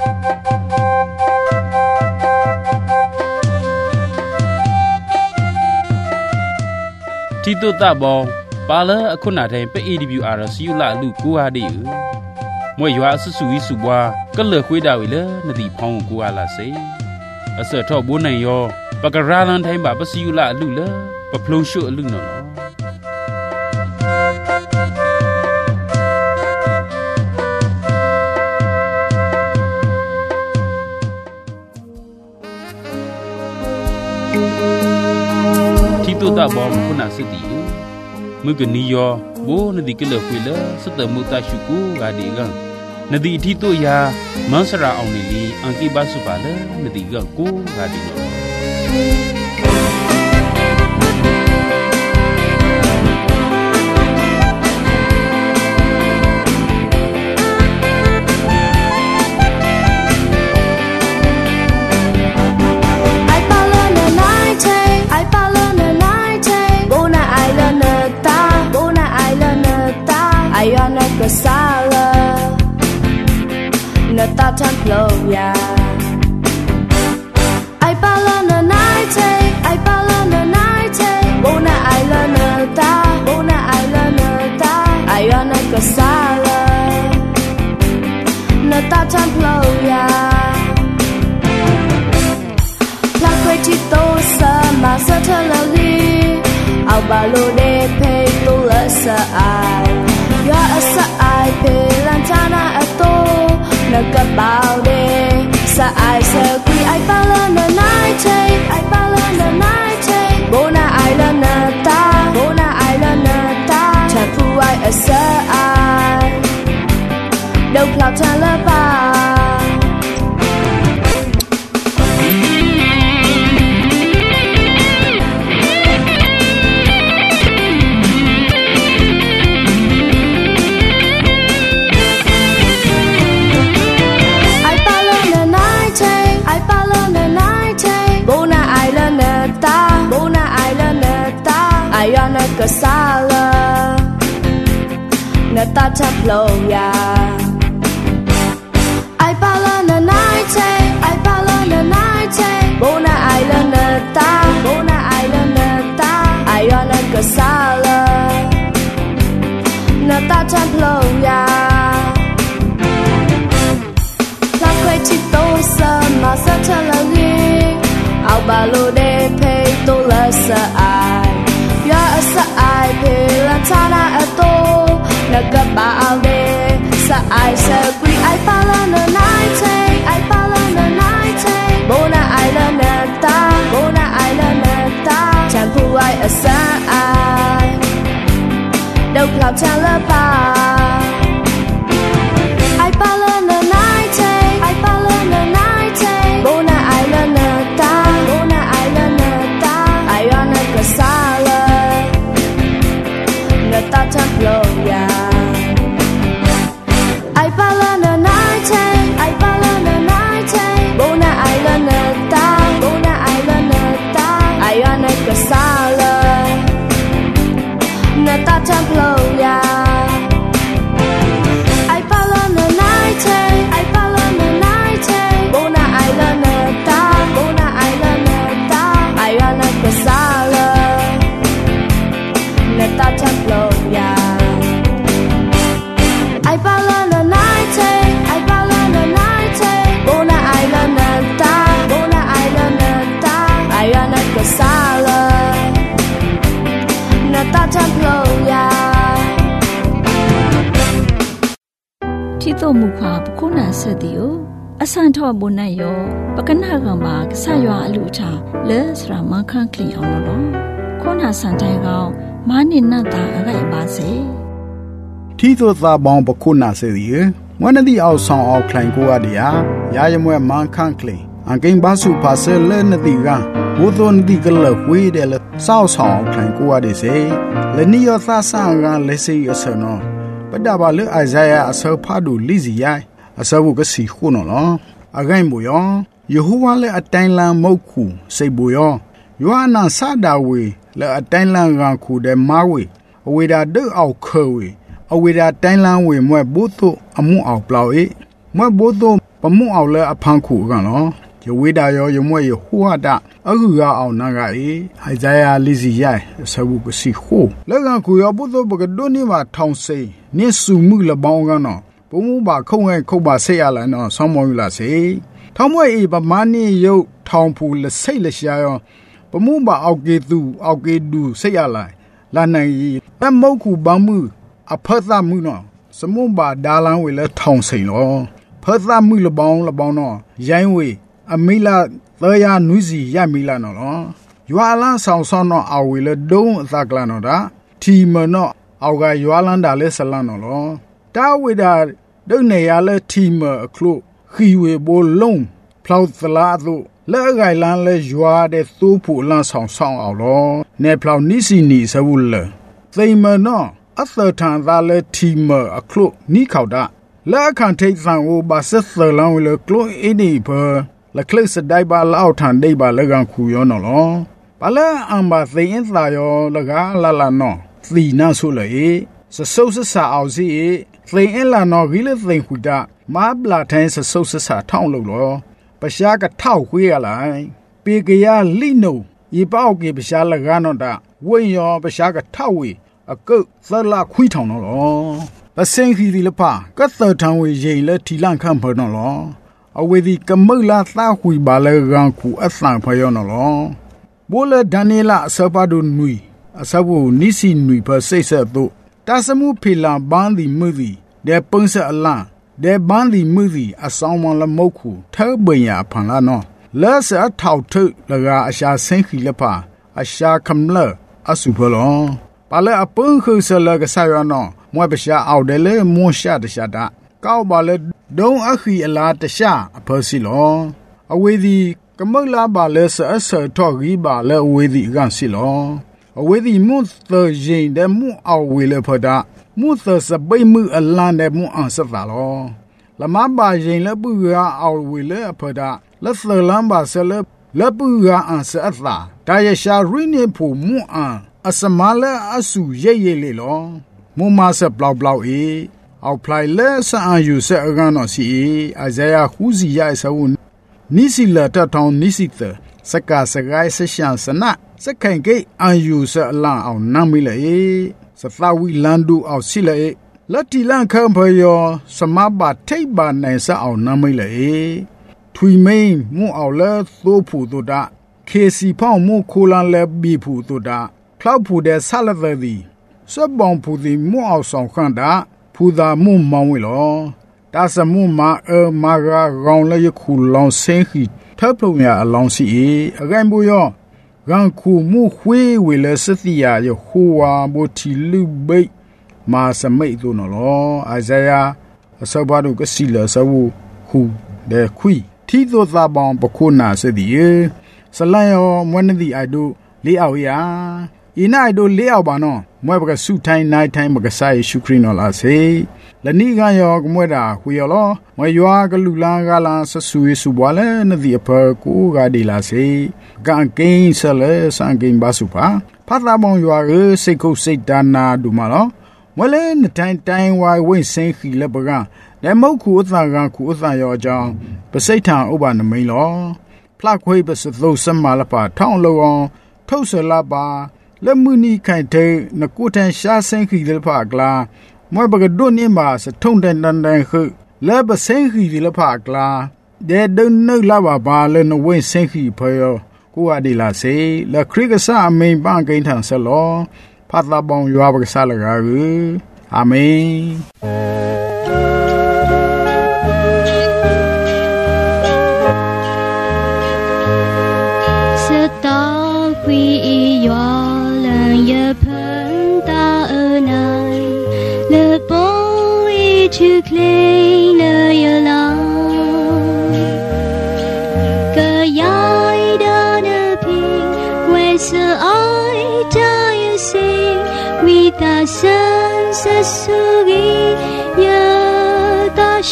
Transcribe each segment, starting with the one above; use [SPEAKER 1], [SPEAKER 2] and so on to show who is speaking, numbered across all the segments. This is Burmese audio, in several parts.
[SPEAKER 1] ที่ตัวตาบองปาเลอคุณาแทนไป AWR สิยุละลูกกูอาดิมวยยัวสุยสุบัวก็เลือกคุยดาวอีเลนดีพองกูอาลาเซอเสทอบุญนายอปากราลันไทยบาปสิยุละลูเลปะพลงชุลุนนอตัวตาบอมคุณาสติมือกันนิยอโบนดีกเลือกคุยเลสเตมุตาชุกูกาดีกันนดีที่ตัวยามันสระเอาในลีอังกีบาสุบาเลนดีกันกูกาดีน
[SPEAKER 2] ta tan flow ya ai pa la na night ai pa la na night bona ai la na ta ai ona ka sala na ta tan flow ya la kwai chi to sa ma sa tha la li au ba lo de pe to la sa ai ya sa ai pe lan ta na a to na ka bao de sa ai sa quy ai pa la na night ai pa la na night bona ai la na ta cha pu ai a sa ai đâu cloud cha la ba ayana kasala na ta cha flow ya ai pa la na night bona island na ta ayana kasala na ta cha flow ya la kwai chi to sa ma sa cha la li au ba lo de pe to la sa ai ya sa ai pe la ta na a to na ka ba ao de sa ai sa quy ai pa la na night bona ai la na ta chan pu ai a sa ai đâu cloud cha la pa ai pa la na night bona ai la na ta ai ona ka sa ta tan flow ya ai pa la na night bona ai la na ta ai ona ka sala na ta tan flow ya ai pa la na night bona ai la na ta ai ona ka sala na ta tan flow ya ai pa la na night bona ai la na ta ai ona ka sala na ta tan flow ya ที่ตัวมุขภาพคุณน่ะเสดิโออสันทอบุญนายโยปกนากังบากสายออลุชาเลสรามังคังคลีเอาโลคุณน่ะสันใจกาวมานินนาตาอะไรบาเซ
[SPEAKER 3] ที่ตัวตาบองปคุณน่ะเสดิวันนี้เอาสองเอาคลายกูอาเดียยายมวยมังคังคลีอังเกงบาสุภาเซเลนติกาบุตรนติกเลคุยเดลสาวสองคลายกูอาเดเซและนี่ยอซาสางกันเลซีอเซโนปดาบาเลไอซายาอเซพาดูลิซิยาอเซบุกสีขุนอลอไกบุยอยโฮวาเลอตัยลามกคูเซบุยอยอนาซาดาเวเลอตัยลางกันคูเดมาเวอเวดาเดเอาเคเวอเวดาตัยลางเวมวยบุตุอมุเอาเปล่าเอมวยบุตุประมุ่งเอาเลยอพังขู่กันเนาะจะเวดายอยมวยหัวดาအခုကအောင်နာကအိုင်ဇာယာလီစီယိုင်ဆဘူကစီခိုလက်ကန်ကူရပုဒ္ဓဘကဒိုနီမှာထောင်စိနစ်စုမှုလပေါင်းကနော်ဘုံမပါခုံငယ်ခုတ်ပါဆက်ရလာနော်ဆောင်းမောယူလာစေထောင်မွေအေပမာနီယုတ်ထောင်ဖူလစိတ်လရှာယောပမှုပါအောက်ကေသူအောက်ကေဒူဆက်ရလာလာနိုင်ပမုတ်ခုဘမှုအဖတ်သမှုနော်စမုံပါဒါလန်ဝေလဲထောင်စိလောဖတ်သမှုလပေါင်းနော်ရိုင်းဝေအမိလာသောယာနွီစီရမိလာနော်ရွာလန်းဆောင်ဆောင်နော်အဝေလေဒုံအသကလနော်ဒါထီမနော်အောက်ကရွာလန်းတာလဲဆလန်းနော်တာဝေဒါဒုံနေရလဲထီမအခလုခီဝေဘိုလုံးဖလောက်သလာတို့လဲဂိုင်လန်းလဲရွာတဲ့သိုးဖို့လန်းဆောင်ဆောင်အောင်လောနေဖလောက်နိစီနီစဘူးလဲသိမနော်အသထန်သာလဲထီမအခလုနိခေါတာလဲအခန့်ထိတ်ဆန်ဟိုဘာဆက်သလန်းဝေလေကလိုအင်းဒီဘလကလစ်ဒိုင်ဘာလောက်ထန်ဒိဘာလကန်ခူယောနော်လောဘာလဲအမ်ဘာသိရင်သာယောလကလာလာနော်သီနာဆိုလေစဆုပ်ဆဆာအောင်စီသိရင်လာနော်ဂီလေသိခူတာမာဘလာထိုင်းစဆုပ်ဆဆာထောင်းလို့လောပရှားကထောက်ခွေးရလိုက်ပေကရလိနိုဤပေါကေပရှားလကနော်တာဝိယောပရှားကထောက်ဝေအကုတ်သလာခွီးထောင်နော်လောပစင်ခီဒီလပါကတ်သထံဝေရင်လေထီလန့်ခန့်ဖော်နော်လောအဝေဒီကမလာသာခွေပါလေကန်ခုအသံဖယောနော်လောဘိုလေဒန်နီလာအစပါဒုနွီအစဘူနိစီနွီဖစိတ်ဆက်တို့တာစမှုဖီလာဘန်းဒီမှုဒီဒေပုံစအလန်ဒေဘန်းဒီမှုဒီအဆောင်မလမုတ်ခုထဲပင်ရဖန်လာနော်လဲစအထောက်ထုလကအရှာဆင်းခီလဖာအရှာခမလအစုဖလောပါလေအပန်းခုဆလကဆာရနော်မွေပရှာအောက်တယ်လေမွန်ရှာတရှာတာကောက်ပါလေဒုံအခီအလားတရှာအဖစီလောအဝေဒီကမလာပါလေဆအဆထော်ကြီးပါလေအဝေဒီကန်စီလောအဝေဒီမွတ်သရင်တဲ့မွအောက်ဝေလေဖတာမွတ်သစပိမှုအလန်တဲ့မွအန်စတာလောလမပါရင်လေပူရအောက်ဝေလေဖတာလက်သလန်ပါဆလေလပူရအန်စအသာဒါရရှာရင်းနေဖို့မွအန်အစမလာအဆူရဲလေလောမမဆဘလောက်ဘလောက်အောက်ဖလိုက်လဲဆာယူဆအကန်နော်စီအဇာယာခူစီရဆဝနိစီလာတထောင်နိစီတစကာစဂိုင်းဆရှန်စနာစခိုင်ကေအန်ယူဆအလန်အောင်နမ်းမိလေစသဝီလန်ဒူအောင်စီလေလက်တီလန်ခံဖယောစမဘာထိပ်ပါနိုင်ဆအောင်နမ်းမိလေထွီမိန်မွအောင်လဲသိုးဖူတို့တာခေစီဖောင်းမွခိုလန်လဲဘီဖူတို့တာဖလောက်ဖူတဲ့ဆလသဒီစပောင်ဖူဒီမွအောင်ဆောင်ခန့်တာဖူသာမှုမောင်းဝေလောတာစမှုမာမာရာရောင်လေခုလောင်ဆင်းခီထပ်ပုံရအလောင်းစီအကိုင်ဘူယောရန်ခုမှုခွေးဝေလစတိယာယဟူဝါဘိုတီလူပိတ်မာစမိတ်တို့နော်လောအဇာယာအစဘာတို့ကစီလဆဝခုဒေခွီထီသောသာပေါင်ပခုနာစသည်ဆလန်ယောမွနဒီအိုက်တို့လေးအောက်ရာဤနိုင်တို့လေးအောက်ပါနော်မွဲပကဆုထိုင်းနိုင်ထိုင်းမကဆိုင်ရှုခရနော်လာစေလနိကယောကမွဲတာခွေယောလောမွဲရွာကလူလန်းကလာဆဆူရစုဘွာလဲနဒီအဖကိုကဒီလာစေကန်ကိန်းဆလဲစန်ကိန်းဘာစုပါဖတ်တာမောင်ရွာရစိတ်ခုတ်စိတ်ဒါနာဒူမလောမွဲလဲနတိုင်းတိုင်းဝိုင်ဝိစင်းခီလက်ပကနေမုတ်ခုအသံကခုအသံယောအကြောင်းပစိတ်ထံဥပနမိန်လောဖလခွေပစသုစမလပါထောင်းလောအောင်ထုတ်ဆလာပါလက်မှုနီခိုင်တဲ့နကုတန်ရှာဆင်းခီလဖကလာမွဲပကဒုန်နေမှာစထုံတန်တန်ခုလဲပဆင်းခီလဖကလာဒေဒုန်နလာပါလဲနဝင်းဆင်းခီဖေယောကိုအဒီလာစေလက်ခရစ်ကဆာအမိန်ပန်ကိန်းထန်ဆလောဖတ်တာပေါင်ရွာပကဆာလကာအာမင်
[SPEAKER 4] 去 claim 了夜郎可爱的那瓶为是爱的有心为大声是属于也大声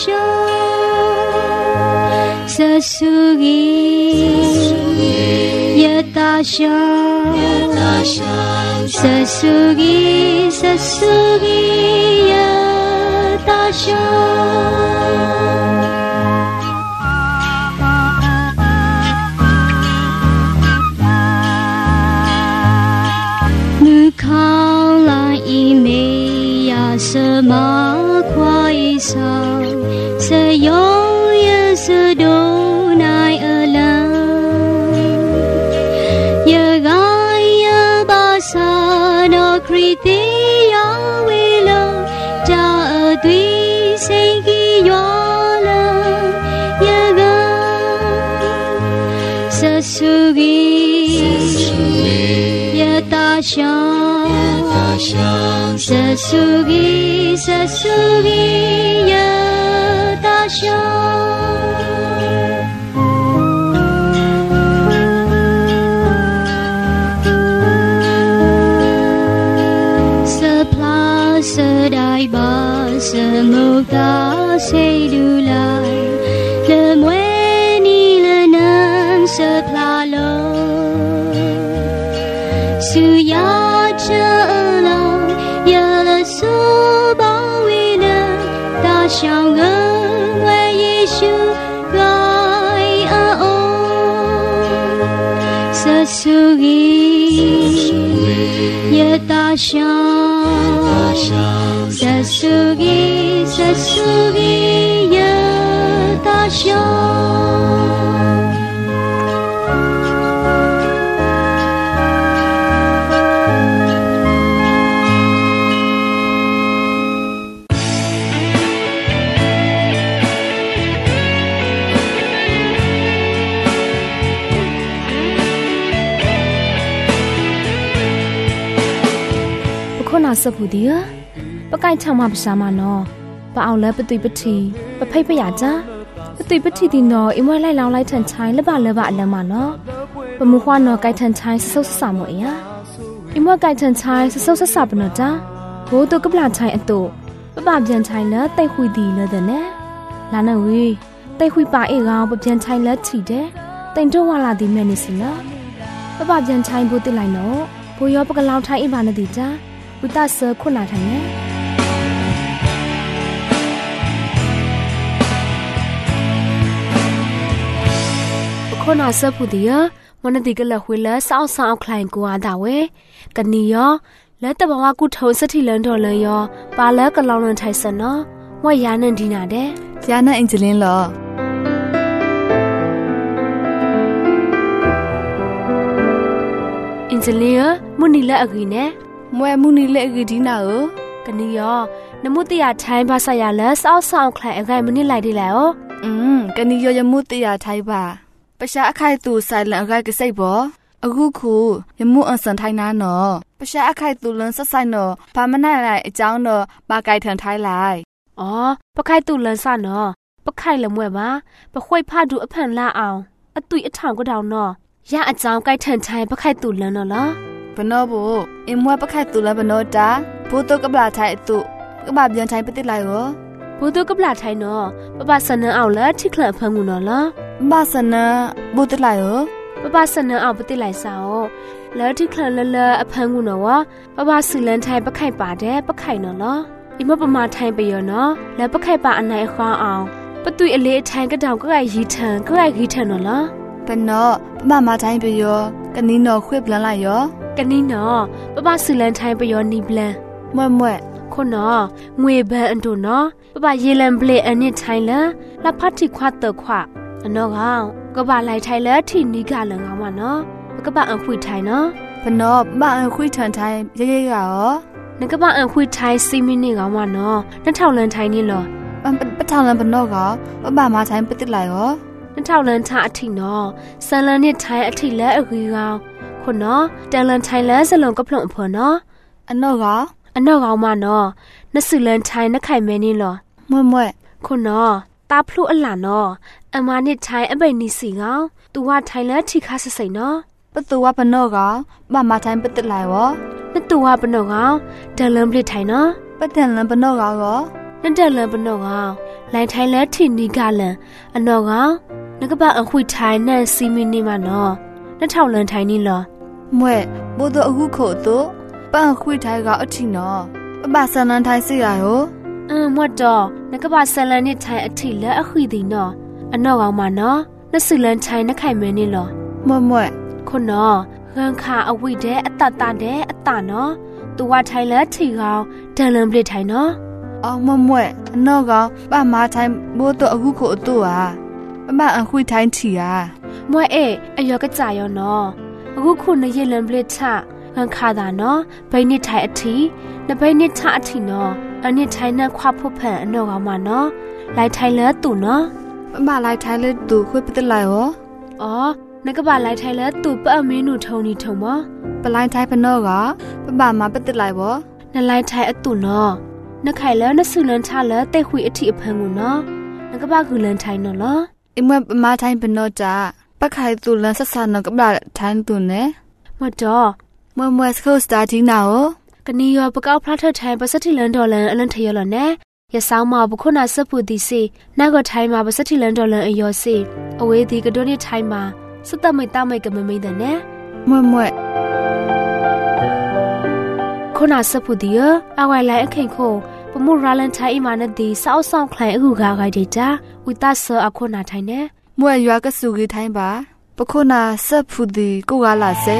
[SPEAKER 4] 是属于也大声是属于是属于也大声 sao sẽ yêu yêu sự đồ này ở lòng giờ gai giờ ba sa nó kriti ya we lo cha ở tuy sinh kỳ yo lo giờ gai sa sugi ya ta shang Sasugi, Sasugi, ya ta Sepla sedai ba semoga sedu lai le mueni le nan sepla lo suya cha su bao vi na ta xiang ân为耶稣来啊哦Sasugi ya ta xiang Sasugi Sasugi ya ta xiang
[SPEAKER 2] สบู่เดียปะไก่ช่างมาประชามานอปะเอาแล้วปะตุยปะทีปะไพ่ปะหยาจ้าปะตุยปะทีดีนออิมว่าไล่เราไล่ทันชายและบะเลบะละมานอปะมุขวานอไก่ทันชายสุดสามหมดอ่ะอิมว่าไก่ทันชายสุดสามปะนอจ้าโหตัวกับหลานชายอันโตปะบาเพียนชายแล้วไตคุยดีเลยเด้อเน่ลานาวีไตคุยปาเอเราปะเพียนชายแล้วถีเด้แต่งตัววาลาดีแม่นี่สิละปะบาเพียนชายโบติไลเนาะโบยอปะกะลาวไทยอีบานาดีจ้าอุตาเซอร์คุณนาทันเนี่ยคนอาเซอร์ผู้เดียวันนี้ก็เลยคุยแล้วสาวๆคลายกัวดาวเวกันนี่ยอแล้วแต่บอกว่ากูโทรสักทีเลินโดนเลยยอปาแล้วก็ลองเลินไทยสนเนาะว่ายานันดีนาเด้
[SPEAKER 5] ยานันอินจิลินเหรอ
[SPEAKER 2] อินจิลินมุนีละอะไรเนี่ย
[SPEAKER 5] มวยมุนีเละกีดีน่าเออ
[SPEAKER 2] กันนี่ยอนมุติยาไทยภาษายาแล้วสาวๆคลายอะไรมันนี่ไหลดีแล้ว
[SPEAKER 5] กันนี่ยอยมุติยาไทยบ่าประชาไข่ตูใส่หลังอะไรก็ใส่บ่အခုခုยมุอันสันไทยนาเนาะประชาไข่ตูเลินสักใส่เนาะพามันได้ไรไอ้เจ้าเนาะปาไก่เถินไทยไร
[SPEAKER 2] อ๋อปะไข่ตูเลินซะเนาะปะไข่ละมวยมาปะค่อยพาดูอภันละเอาอตุยอถางก็ดาวเนาะยาอาจารย์ไก่เถินไทยปะไข่ตูเลินเนาะล่ะ
[SPEAKER 5] ปนอโบอิมวยปะไข่ตูเลินปนอจ้าผู้โตกับลาไทยตุก็บาเบียนไทยปฏิไลเหรอ
[SPEAKER 2] ผู้โตกับลาไทยเนาะปะบาสนเอาแล้วที่เคลเพิ่งงูเนาะล่ะ
[SPEAKER 5] บาสนะบุติไลเหรอ
[SPEAKER 2] ปะบาสนเอาปฏิไลสาวแล้วที่เคลเลอเพิ่งงูเนาะวะปะบาสิเลนไทยปะไข่ป่าแดปะไข่เนาะล่ะอิมปะมาไทยไปเยอะเนาะแล้วปะไข่ป่าอันไหนคว้าเอาปะตุยอเลไทยก็ดาวก็ไอยีเถินก็ไอยีเถินเนาะล่ะ
[SPEAKER 5] ปะเนาะปะมาไทยไปเยอะกันนี้เนาะคุยบลันไลเหรอ
[SPEAKER 2] กันนี่เนาะปะบาสิเลนไทยไปยอนีบลัน
[SPEAKER 5] มวย
[SPEAKER 2] คนเนาะงวยเบอันโตเนาะปะบาเยลันเบลอันนี้ไทยละละพัดที่ควาเตอควาอันเนาะก็บาไลไทยละที่นี่กาลังเอามาเนาะก็บาอันคุยไทยเนาะ
[SPEAKER 5] ปะเนาะบาอันคุยเถินไทยเย่ๆกะอ๋อ
[SPEAKER 2] นั่นก็บาอันคุยไทย10 มินิเอามาเนาะนั่นเท่าลันไทยนี่เหรอ
[SPEAKER 5] ปะเท่าลันปะเนาะก็ปะบามาไทยปฏิไลเหรอ
[SPEAKER 2] นั่นเท่าลันทาอธิเนาะซันลันนี่ไทยอธิและอกึกาวคนเนาะแต่ลันไทยและสลงก็พลงอำเภอเนาะ
[SPEAKER 5] อันเนาะ
[SPEAKER 2] เอามาเนาะนักสื่อลันไทยนักไข่แม่นี่เหรอ
[SPEAKER 5] มวย
[SPEAKER 2] คนเนาะตาพลุอันหลานเนาะอามานี่ไทยอันใบนี้สิเงาตัวไทยและที่คาใส่เนาะ
[SPEAKER 5] ประตูว่าปะเนาะก็บามาไทยปฏิไลวะ
[SPEAKER 2] นั่นตัวปะเนาะก็เดินเริ่มเปลี่ยนไทยเนาะ
[SPEAKER 5] ปะเดินเริ่มปะเนาะก็
[SPEAKER 2] นั่นเดินเริ่มปะเนาะก็ไลไทยและที่นี่กาลันอันเนาะก็นั่นก็บาอันคุยไทยนั่น10 มินิมาเนาะนั่นเท่าลันไทยนี่เหรอ
[SPEAKER 5] มวยโบตัวအခုခိုตัวปะคุยไทยก็อธิเนาะปะสนันไทยสิอ่ะโห
[SPEAKER 2] หมดดอนั่นก็บาสลันนี่ไทยอธิและอคุยดีเนาะอันเนาะเอามาเนาะนั่นสื่อลันไทยนักไข่แม่นี่เหรอ
[SPEAKER 5] มวย
[SPEAKER 2] คนเนาะเฮืองคาอวิเดอตาเดอตาเนาะตัวไทยและที่เราเดินเริ่มเปลี่ยนไทยเนาะ
[SPEAKER 5] อမွဲနောကောင်ပါမာထိုင်ဘိုးတော့အခုကိုအတူอ่ะပမအခွေထိုင်းချီอ่ะ
[SPEAKER 6] မွဲအေအယောကကြရောနော်အခုခုနရေလန်ပလစ်ချငခါတာနော်ဘိနစ်ထိုင်အထီနဘိနစ်ချအထီနော်အနစ်ထိုင်နဲ့ခွာဖို့ဖန်အနောကောင်မနော်လိုက်ထိုင်လဲတူနော်
[SPEAKER 5] ပမလိုက်ထိုင်လဲတူခွေပတလိုက်ရော
[SPEAKER 6] အော်နကပါလိုက်ထိုင်လဲတူပအမင်းနုထုံနီထုံမ
[SPEAKER 5] ပလိုက်ထိုင်ပနောကပမပတလိုက်ဘော
[SPEAKER 6] နလိုက်ထိုင်အတူနော်နခိုင်လဲနဆုလန်ချလဲတိတ်ခွေအထီအဖန်ကိုနော်နကပါကူလန်ထိုင်နော်လော
[SPEAKER 5] အမပမထိုင်ပနောကြပခိုင်တူလန်ဆက်ဆာနကပါထိုင်တူနဲ
[SPEAKER 6] မတော်
[SPEAKER 5] မစခိုစတာတီနာ哦
[SPEAKER 6] ကနီယောပကောက်ဖလာထထိုင်ပစတိလန်ဒေါ်လန်အလန်ထရလနဲ့ရဆောင်မဘခုနာစပူတီစီနာကထိုင်မှာပစတိလန်ဒေါ်လန်အယောစီအဝေးဒီကဒိုနီထိုင်မှာစတမိတ်တမိတ်ကမမိတဲ့နဲ့
[SPEAKER 5] မ
[SPEAKER 6] ခုနာစပူတီယအဝိုင်လိုက်အခင်ခိုပမှုရာလန်ထိုင်အီမာနဒီစောက်ဆောင်ခလိုင်အခုခါခိုင်ဒေတာဝီတာဆာအခုနာထိုင်နဲ့
[SPEAKER 5] မွေရွာကဆူကြီးထိုင်ပါပခုနာစပူတီကိုကလာစေ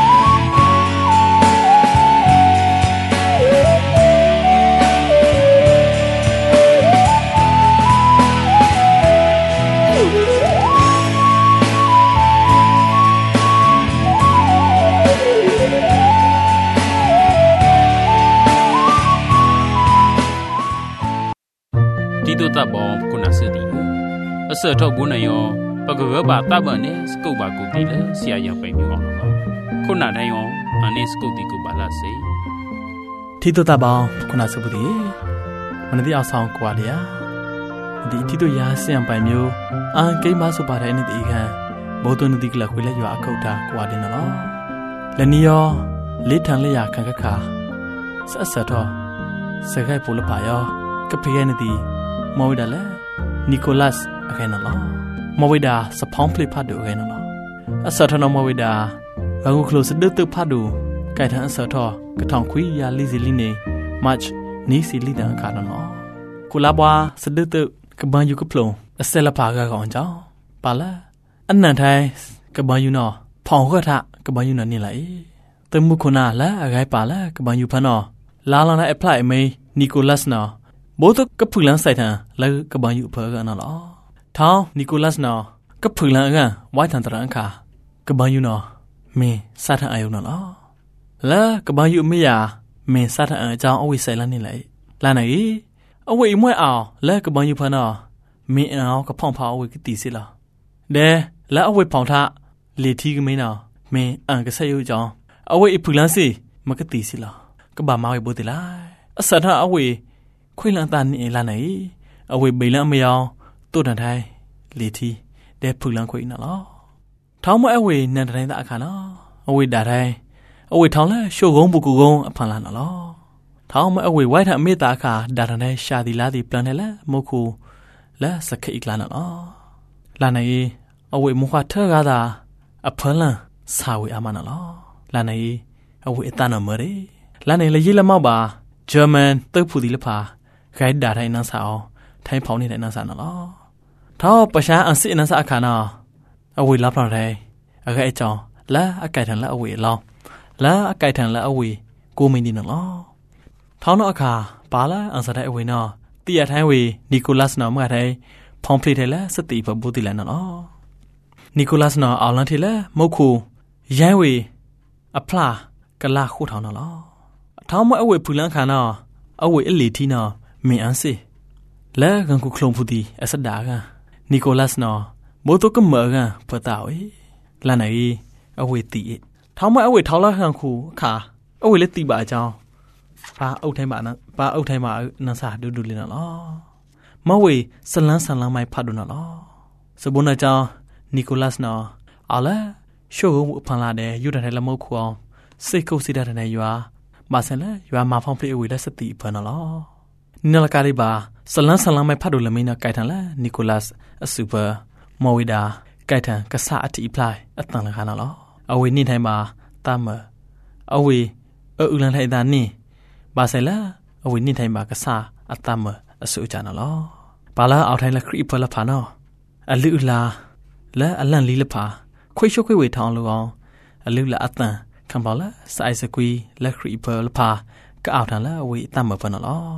[SPEAKER 1] တဘောခုနစသည်အစတော့ဘူးနယောပကဝဘာတဘနဲ့စကုတ်ပါကုတီလေဆရာရပိုင်မျိုးအောင်တော့ခုနတိုင်းယောအနေစကုတ်တီကိုပါလာစေ
[SPEAKER 7] တီတိုတဘောခုနစပူတီမနတိအောင်ဆောင်ကွာလျာဒီတီတိုရာဆင်ပိုင်မျိုးအန်ကိမဆုပါတဲ့နေ့ဒီခံဘောတုန်တိကလခွေလက်ရွာအခုတ်တာကွာတယ်နော်လနီယောလေးထန်လက်ရခံခခါဆက်ဆက်တော့စခိုက်ပိုလပါယောကဖေရနေတီမဝိဒါလေနီကိုလတ်အခဲနော်မဝိဒါစဖောင်းဖလစ်ဖတ်တူအခဲနော်အစထနမဝိဒါအခုခလို့စဒတ်ဖတ်တူကြိုက်ထန်အစထကထောင်ခွေးရလီစီလီနေမတ်နီစီလီတန်ခါနော်ကိုလာဘွာစဒတ်ကဘာယူကပလုံအစလပါကကောင်ကြောင့်ပါလာအနန်ထိုင်ကဘာယူနော်ဖောင်ခထကဘာယူနော်နေလိုက်တမှုခုနာလာအဂိုင်ပါလာကဘာယူဖနော်လာလာနဲ့အပလိုက်မေနီကိုလတ်နော်ဘိုးကဖူလန်ဆိုင်ထန်လကဘာယူဖော်ကနော်လောထောင်းနီကိုလတ်နော်ကဖူလန်ကဝိုင်ထန်တရန်ခါကဘာယူနော်မင်းစားထအယုံနော်လောလာကဘာယူမေယာမင်းစားထအကြောင်းအဝိဆိုင်လန်းနေလိုက်လာနိုင်အဝိမွဲအောင်လကဘာယူဖနော်မင်းအောင်ကဖောင်ဖောက်အဝိကတိစီလားဒဲလာအဝိဖောင်ထလေထီကမင်းနော်မင်းအန်ကဆက်ယူကြောင်းအဝိဖူလန်စီမကတိစီလားကဘာမောင်ဘိုတလိုက်အစထအဝိခွေလန်တန်နေလာနိုင်အဝေဘေလန်မယောင်တို့တန်ထိုင်လီတီဒဲဖူလန်ခွေနော်လောထောင်းမအဝေနန်တိုင်းတာအခါနော်အဝေဒါတိုင်းအဝေထောင်းလဲရှို့ကုန်းဘူကူကုန်းအဖန်လာနော်လောထောင်းမအဝေဝိုက်ထအမေတာအခါဒါတန်နဲ့ရှာဒီလာဒီပလန်နဲ့လဲမုတ်ခုလဲစခိတ်လာနော်လာနိုင်အဝေမခွာထကားတာအဖန်လန်စာဝေအမနော်လောလာနိုင်အဝေအတန်နော်မရေလာနိုင်လေရေးလမောက်ပါဂျာမန်တုတ်ဖူဒီလဖာဂိုက်ဒါထိုင်နန်းစာအောင်ထိုင်ဖောင်းနေတဲ့နန်းစာနော်ထောပရှားအစစ်နန်းစာအခါနော်အဝေလာဖလာတယ်အခဲအကြောင်းလာအကြိုက်ထန်လာအဝေလောင်းလာအကြိုက်ထန်လာအဝေကိုမင်းဒီနော်ထောင်းတော့အခါပါလာအန်စာတဲ့အဝေနော်တီရထိုင်းဝေနီကိုလတ်နော်မှာထိုင်ဖောင်းဖလိတယ်လားစတိဖဘူတီလန်နော်နီကိုလတ်နော်အောင်လန်ထီလဲမုတ်ခုရိုင်းဝေအဖလာကလာခုထောင်းနော်ထောင်းမအဝေဖူလန်ခါနော်အဝေအလီတီနော်မင်းအန်စီလဲကန်ခုခလုံးဖူတီအစဒါကနီကိုလတ်နော်ဘိုတိုကမောကဖတာဝေလာနိုင်အဝေတီထောင်းမအဝေထောင်းလာခံခုအခါအဝေလက်တီပါအကြောင်းဘာအုတ်ထိုင်းပါနော်ဘာအုတ်ထိုင်းပါနန်းစာဒူဒူလင်းနော်မဝေဆလန်းဆလန်းမိုင်ဖတ်ဒူနော်စဘုန်းအကြောင်းနီကိုလတ်နော်အလာရှိုးအဖန်လာတဲ့ယူဒထိုင်လမုတ်ခုအောင်စိတ်ကုတ်စီတဲ့တဲ့ရွာမာဆန်လဲရွာမှာဖောင်းဖလိအဝေလက်စတီဖန်နော်နလကာရီဘာဆလန်းဆလန်းမိုင်ဖတ်ဒူလမင်းနော်ကြိုက်ထန်လဲနီကိုလတ်အဆူပါမော်ဝီဒါကြိုက်ထန်ကဆာအတီပလိုက်အတန်လခါနော်အဝေနေထိုင်မှာတမအဝေအူလန်ထိုင်တာနေဘာဆဲလာအဝေနေထိုင်မှာကဆာအတမအဆူချာနော်ဘာလာအောက်ထိုင်လက်ခရီဖလဖာနော်အလူလာလဲအလန့်လီလဖာခွေရှုခွေဝေထောင်းလောအောင်အလူလာအတန်ခံပါလားစိုက်စကွီလက်ခရီဖလဖာကအောက်ထန်လာအဝေတမဖနော်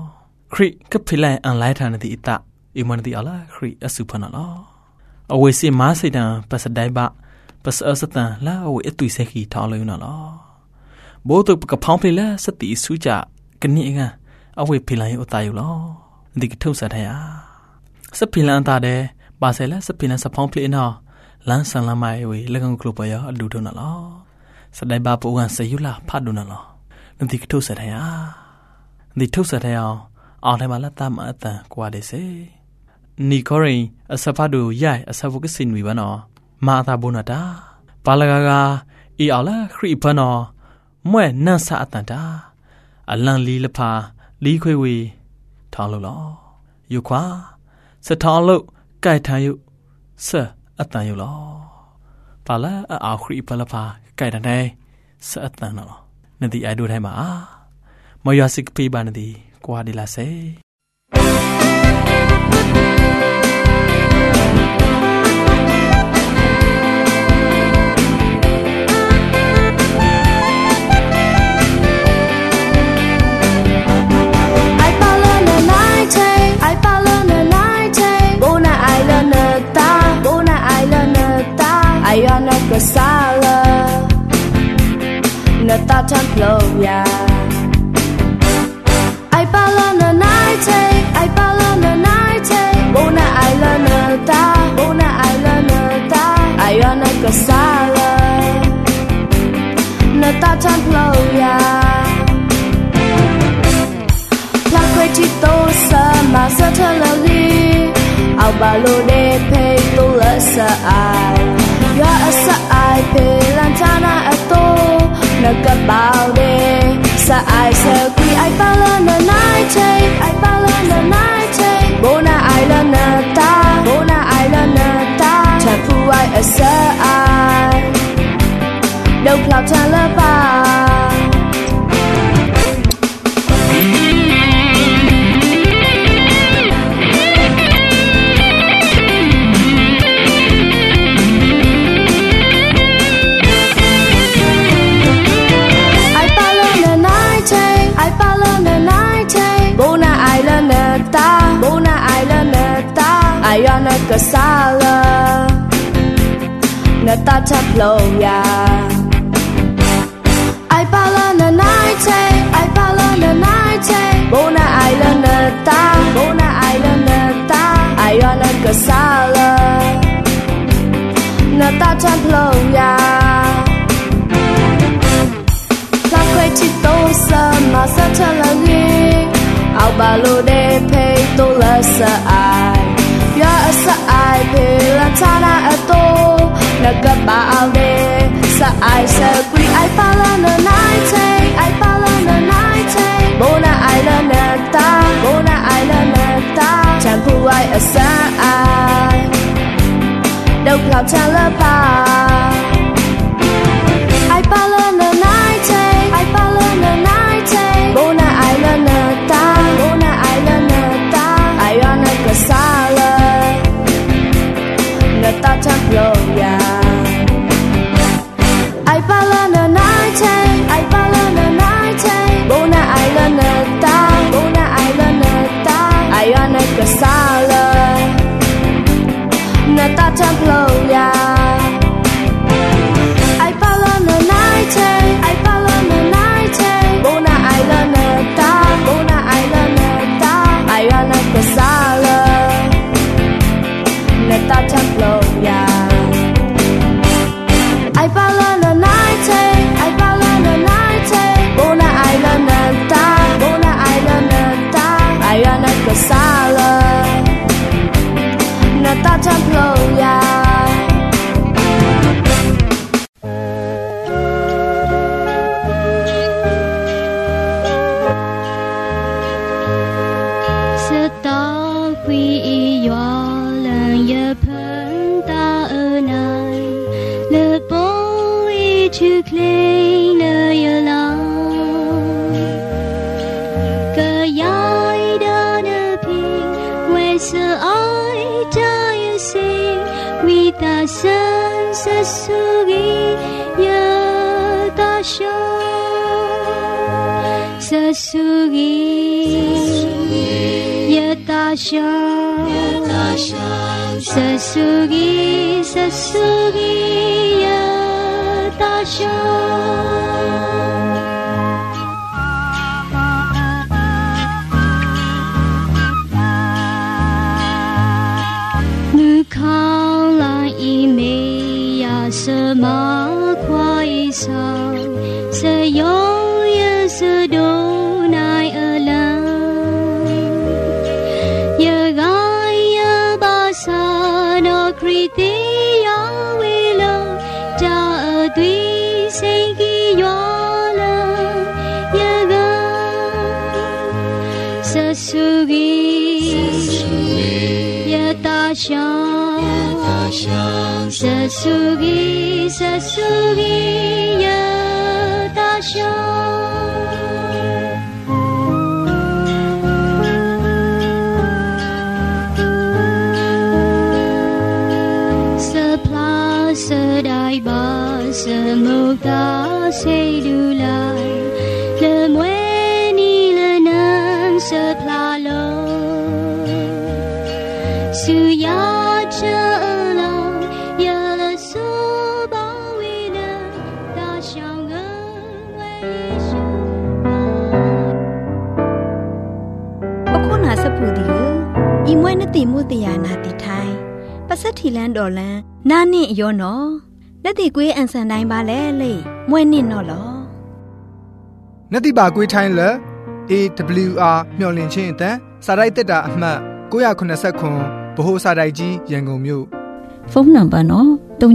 [SPEAKER 7] ครีก็พิลัยอันไลทานที่อิตาอิมันที่อะไรครีอสุพนันล้อเอาไว้สิมาสิดังภาษาได้บะภาษาสตันแล้วเอาไว้ตุยเสกีท้องเลยนั่นล้อโบตุกกับพองพิลัยสติสุจากันนี่เองเอาไว้พิลัยอุตาอยู่ล้อดิกทุ่งสัตยาสพิลันตาเดบาเซลสพิลันสพองพิลัยนอลันสังละไม่ไว้เรื่องกลุ่มไปยังดูดูนั่นล้อสดายบาปูกันเสียยุลาพัดดูนั่นล้อดิกทุ่งสัตยาดิกทุ่งสัตยาเอาได้มาละตามมาตากว่าเดเซนี่ก็เลยอาศัพดูใหญ่อาศัพก็สินวิบานอมาตาบุนาดาปาลกากาอีเอาละครีปนอเมื่อนั่งสะอาดตาอันลังลีละพาลีคุยวีทองลุล้ออยู่ขวาสะทองลุใกล้ทายุเสะอัตตาอยู่ล้อปาละเอาครีปละพาใกล้ทางใดสะอัตตานั่นล้อนั่นที่ไอดูได้มาไม่ยอมสิกปีบานดีกว่าดีละเซ
[SPEAKER 2] Sala na ta tan flow ya ai pala na night ai pala na night bona island na ta ai ana ka sala na ta tan flow ya la kweti to sa ma sa thala li au ba lo de pe to la sa ai ya sa ai pe lan tana ato na ka bao de sa ai sa qui ai pa la na night ai pa la na night bona island na ta cha pu ai sa ai đâu cloud cha la pa Ayana kasala na ta flow ya ai pala na night bona island na ta ayana kasala na ta flow ya ta kweti to sa ma sa thala gi au ba lo de pe to la sa ai ya sa ai pe la tana ato na ka bao de sa ai sa qui ai pala na night bona island na ta chan pu ai sa ai đâu cloud cha la pa ai pala na night bona island na ta ai ana ka sala na ta tan flow ya ai pala na night bona island na ta ai ana ka sala na ta tan flow ya ai pala na night bona island na ta ai ana ka sala na ta tan flow ya ai pala na night bona island na ta ai ana ka sala na ta tan flow ya
[SPEAKER 4] Sasugi 沙，沙苏吉呀大沙。什么快上，是永远是都奈尔兰，也爱也把啥那克里蒂亚为了，加尔对谁给约了，也个是属于也大象。沙苏吉呀大象，是普是大巴是木达谁都来，了为你了能是普喽，是呀这。
[SPEAKER 8] อีมวยนติมุตยานาติไทยปัสสถิแลนดอลันนานิยอนอนติกွေးอันสันไดบาแลလေมวยนินอลอน
[SPEAKER 9] ติบากွေးไทยละ AWR မျှော်လင့်ခြင်းအတန်းစာရိုက်တက်တာအမှတ်989ဗဟိုစာရိုက်ကြီးရန်ကုန်မြို့
[SPEAKER 8] ဖုန်းနံပါတ်နော်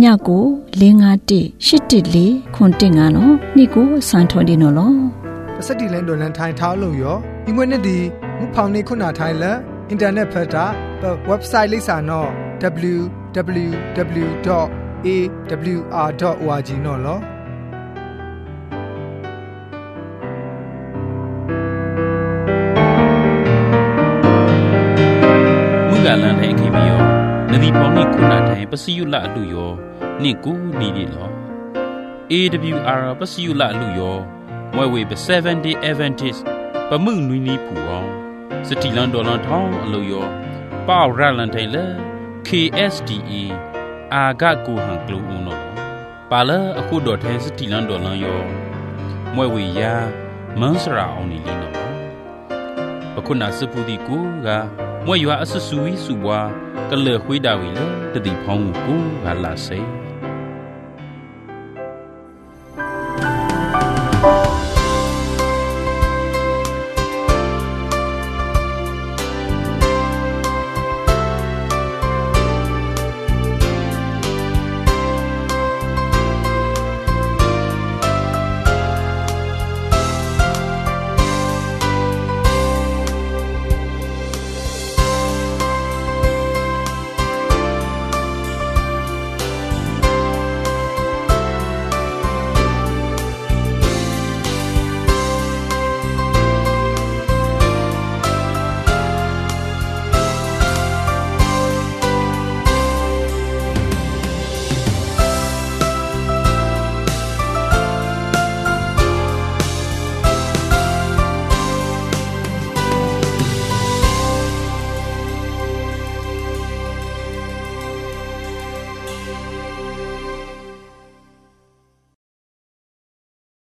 [SPEAKER 8] 39951814ခွန်တင်ငါနော်နေ့ကိုစံထော်ဒီနော်လော
[SPEAKER 9] ปัสสถิแลนดอลันไทยท้าလုံရောอีมวยนติมุဖောင်နေခုနာไทยละอินเทอร์เน็ตဖတ်တာเว็บไซต์လိပ်စာနော် www.awr.org နော်လော
[SPEAKER 1] မူကလန်တဲ့ခေမီယောနဒီပေါင်းနိခုနာတိုင်းပစီယုလအလူယောနိကူနီဒီလော AWR ပစီယုလအလူယောမွဲဝေ7 day Adventist ပမှုနွီနီဖူအောင်စတီလန်ဒေါ်လန်ထောင်းအလို့ရောပေါရလန်တိုင်လေ KSDA အာဂကူဟန်ကလူဦးနော်ပါလာအခုတော့ထဲစတီလန်ဒေါ်လန်ရောမွဲဝေယာမန်းစရာအောင်နေလီနော်ပခုနာစပူဒီကူကမွဲရွာအဆဆူဝီစုဘွားကလေခွေးတာဝီလေတတိဖောင်းကူကလာစေ